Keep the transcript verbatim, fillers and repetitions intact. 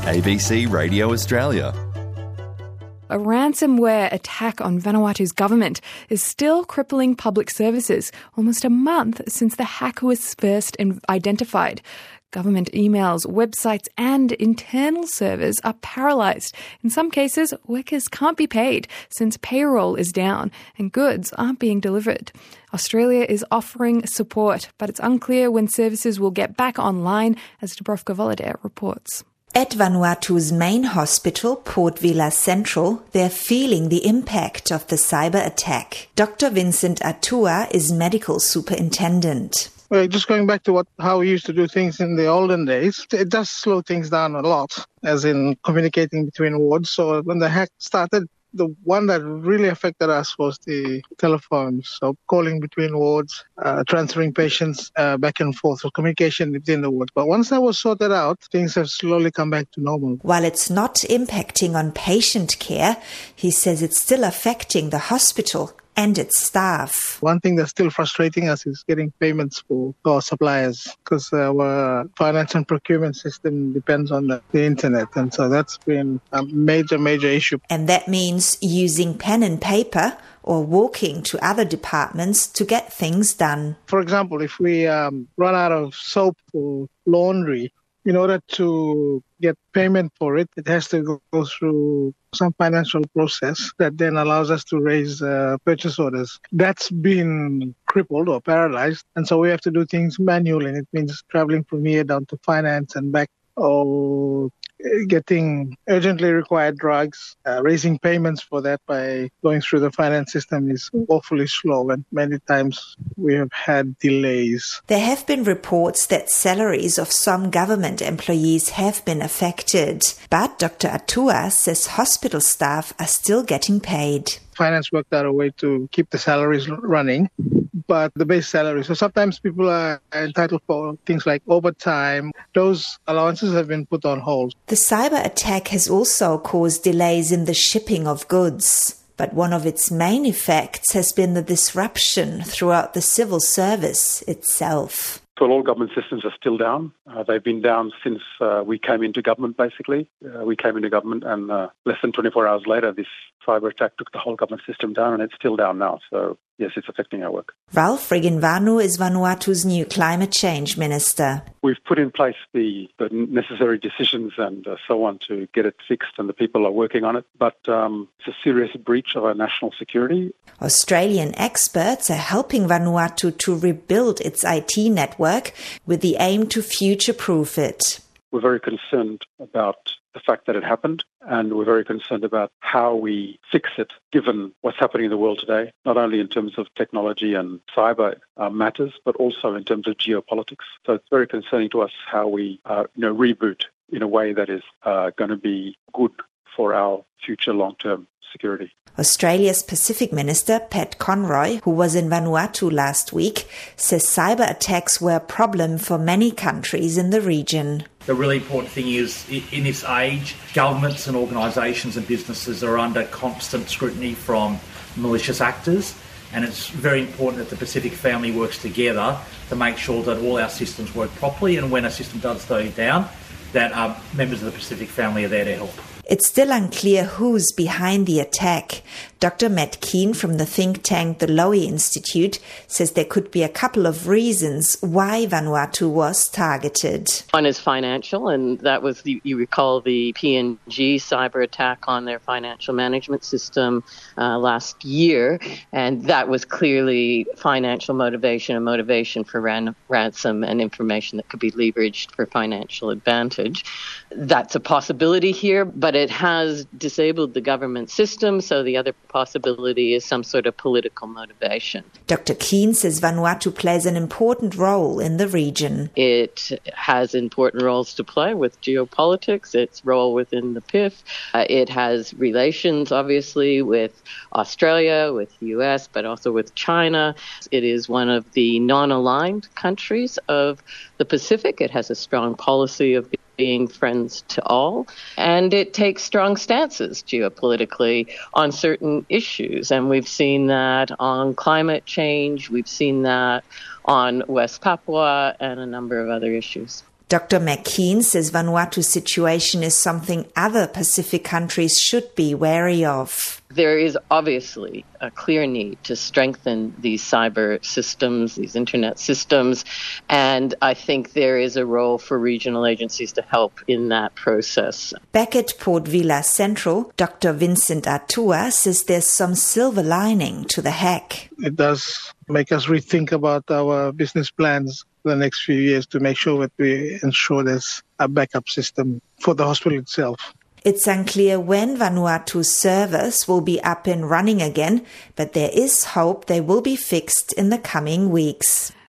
A B C Radio Australia. A ransomware attack on Vanuatu's government is still crippling public services, almost a month since the hacker was first identified. Government emails, websites and internal servers are paralysed. In some cases, workers can't be paid since payroll is down and goods aren't being delivered. Australia is offering support, but it's unclear when services will get back online, as Dubrovka Volader reports. At Vanuatu's main hospital, Port Vila Central, they're feeling the impact of the cyber attack. Doctor Vincent Atua is medical superintendent. Well, just going back to what how we used to do things in the olden days, it does slow things down a lot, as in communicating between wards. So when the hack started, the one that really affected us was the telephones. So calling between wards, uh, transferring patients uh, back and forth, so communication between the wards. But once that was sorted out, things have slowly come back to normal. While it's not impacting on patient care, he says it's still affecting the hospital and its staff. One thing that's still frustrating us is getting payments for our suppliers, because our finance and procurement system depends on the, the internet. And so that's been a major, major issue. And that means using pen and paper or walking to other departments to get things done. For example, if we um, run out of soap or laundry, in order to get payment for it, it has to go, go through some financial process that then allows us to raise uh, purchase orders. That's been crippled or paralyzed, and so we have to do things manually. It means traveling from here down to finance and back, or getting urgently required drugs, uh, raising payments for that by going through the finance system is awfully slow, and many times we have had delays. There have been reports that salaries of some government employees have been affected, but Doctor Atua says hospital staff are still getting paid. Finance worked out a way to keep the salaries running, but the base salary. So sometimes people are entitled for things like overtime. Those allowances have been put on hold. The cyber attack has also caused delays in the shipping of goods, but one of its main effects has been the disruption throughout the civil service itself. So all government systems are still down. Uh, they've been down since uh, we came into government, basically. Uh, we came into government and uh, less than twenty-four hours later, this cyber attack took the whole government system down, and it's still down now. So, yes, it's affecting our work. Ralph Regenvanu is Vanuatu's new climate change minister. We've put in place the, the necessary decisions and uh, so on to get it fixed, and the people are working on it. But um, it's a serious breach of our national security. Australian experts are helping Vanuatu to rebuild its I T network with the aim to future-proof it. We're very concerned about the fact that it happened, and we're very concerned about how we fix it, given what's happening in the world today, not only in terms of technology and cyber uh, matters, but also in terms of geopolitics. So it's very concerning to us how we uh, you know, reboot in a way that is uh, going to be good for our future long-term security. Australia's Pacific Minister, Pat Conroy, who was in Vanuatu last week, says cyber attacks were a problem for many countries in the region. The really important thing is, in this age, governments and organisations and businesses are under constant scrutiny from malicious actors, and it's very important that the Pacific family works together to make sure that all our systems work properly, and when a system does go down, that um, members of the Pacific family are there to help. It's still unclear who's behind the attack. Doctor Matt Keane from the think tank the Lowy Institute says there could be a couple of reasons why Vanuatu was targeted. One is financial, and that was, the, you recall, the P N G cyber attack on their financial management system uh, last year, and that was clearly financial motivation, a motivation for ran- ransom and information that could be leveraged for financial advantage. That's a possibility here, but it has disabled the government system, so the other possibility is some sort of political motivation. Doctor Keane says Vanuatu plays an important role in the region. It has important roles to play with geopolitics, its role within the P I F. Uh, it has relations, obviously, with Australia, with the U S, but also with China. It is one of the non-aligned countries of the Pacific. It has a strong policy of being friends to all, and it takes strong stances geopolitically on certain issues, and we've seen that on climate change, we've seen that on West Papua, and a number of other issues. Doctor McKean says Vanuatu's situation is something other Pacific countries should be wary of. There is obviously a clear need to strengthen these cyber systems, these internet systems, and I think there is a role for regional agencies to help in that process. Back at Port Vila Central, Doctor Vincent Atua says there's some silver lining to the hack. It does make us rethink about our business plans for the next few years to make sure that we ensure there's a backup system for the hospital itself. It's unclear when Vanuatu's servers will be up and running again, but there is hope they will be fixed in the coming weeks.